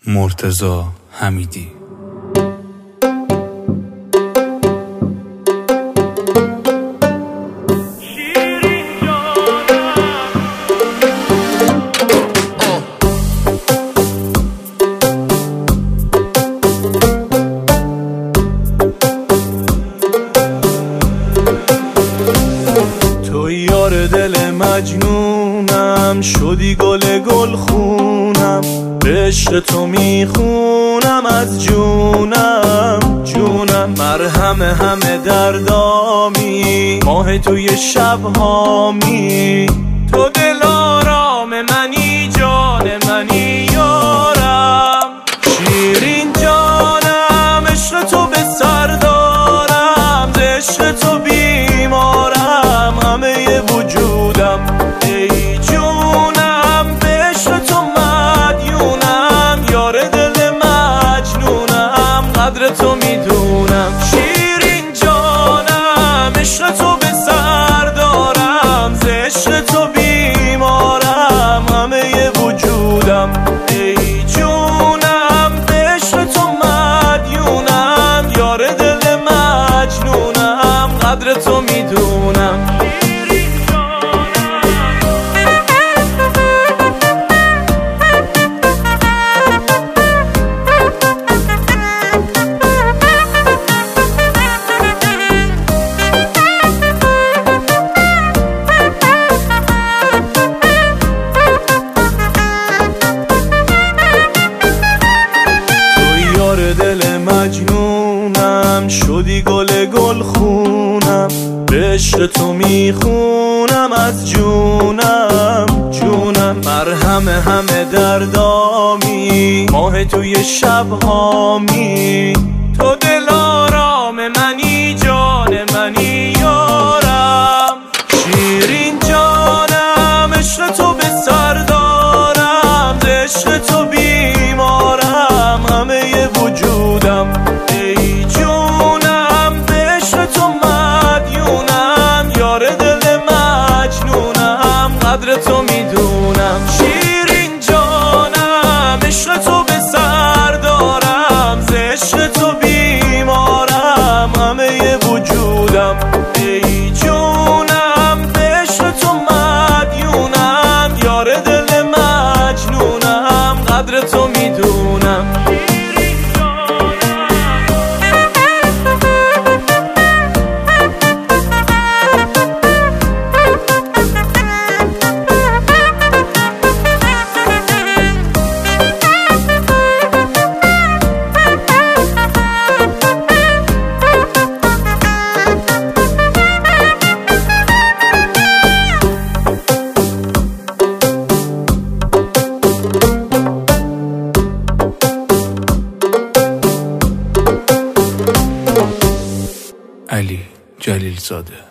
مرتضی حمیدی. یار دل مجنونم، شدی گل خونم، به عشق تو میخونم از جونم. مرهم همه دردامی، ماه توی شبهامی، تو دل آرام منی، جان منی یارم. شیرین جانم، عشق تو به سر دارم، ز عشق تو بیمارم همه وجودم. ای جونم، به عشق تو مدیونم، یار دل مجنونم، قدر تو میدونم. شیرین جانم، عشق تو به سر دارم، ز عشق تو بیمارم همه وجودم. ای جونم، به عشق تو مدیونم، یار دل مجنونم، قدر تو میدونم. دل مجنونم، شدی گل خونم، به عشق تو میخونم از جونم. مرهم همه دردامی، ماه توی شبهامی، تو دل آرام منی، جان منی یارم. شیرین جانم، عشق تو به سر دارم، ز عشق تو بیمارم همه وجودم. ای جونم، به عشق تو مدیونم، یار دل مجنونم، قدر تو میدونم. شیرین جانم، عشق تو به سر دارم، ز عشق تو بیمارم همه وجودم. ای جونم، به عشق تو مدیونم، یار دل مجنونم، قدر تو میدونم. علی جلیل زاده.